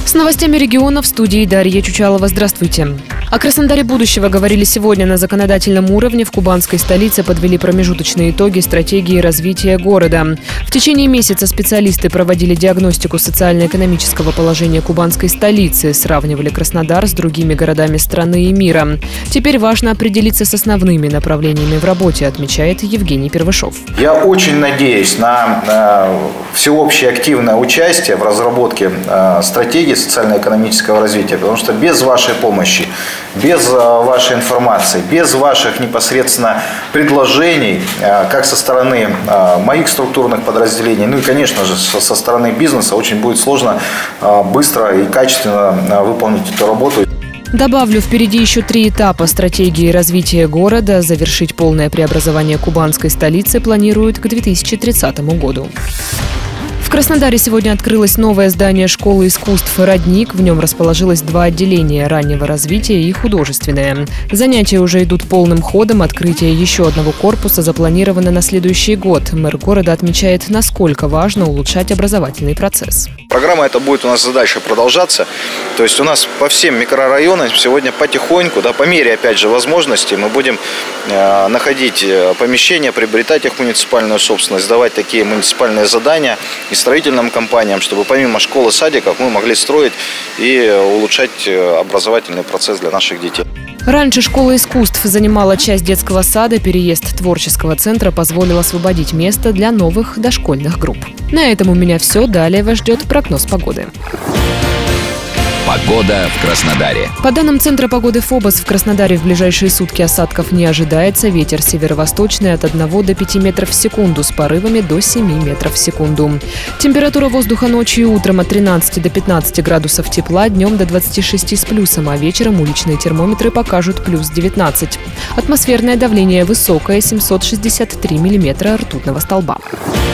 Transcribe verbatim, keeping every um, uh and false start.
С новостями региона в студии Дарья Чучалова. Здравствуйте. О Краснодаре будущего говорили сегодня на законодательном уровне. В кубанской столице подвели промежуточные итоги стратегии развития города. В течение месяца специалисты проводили диагностику социально-экономического положения кубанской столицы, сравнивали Краснодар с другими городами страны и мира. Теперь важно определиться с основными направлениями в работе, отмечает Евгений Первышов. Я очень надеюсь на, на всеобщее активное участие в разработке э, стратегии социально-экономического развития, потому что без вашей помощи, без вашей информации, без ваших непосредственно предложений, как со стороны моих структурных подразделений, ну и, конечно же, со стороны бизнеса, очень будет сложно быстро и качественно выполнить эту работу. Добавлю, впереди еще три этапа стратегии развития города. Завершить полное преобразование кубанской столицы планируют к две тысячи тридцатому году. В Краснодаре сегодня открылось новое здание школы искусств «Родник». В нем расположилось два отделения – раннего развития и художественное. Занятия уже идут полным ходом. Открытие еще одного корпуса запланировано на следующий год. Мэр города отмечает, насколько важно улучшать образовательный процесс. Программа эта будет у нас дальше продолжаться. То есть у нас по всем микрорайонам сегодня потихоньку, да, по мере, опять же, возможностей, мы будем э, находить помещения, приобретать их в муниципальную собственность, давать такие муниципальные задания и строительным компаниям, чтобы помимо школ и садиков мы могли строить и улучшать образовательный процесс для наших детей. Раньше школа искусств занимала часть детского сада. Переезд творческого центра позволил освободить место для новых дошкольных групп. На этом у меня все. Далее вас ждет прогноз погоды. Погода в Краснодаре. По данным Центра погоды ФОБОС, в Краснодаре в ближайшие сутки осадков не ожидается. Ветер северо-восточный от одного до пяти метров в секунду с порывами до семи метров в секунду. Температура воздуха ночью и утром от тринадцати до пятнадцати градусов тепла, днем до двадцати шести с плюсом, а вечером уличные термометры покажут плюс девятнадцать. Атмосферное давление высокое – семьсот шестьдесят три миллиметра ртутного столба.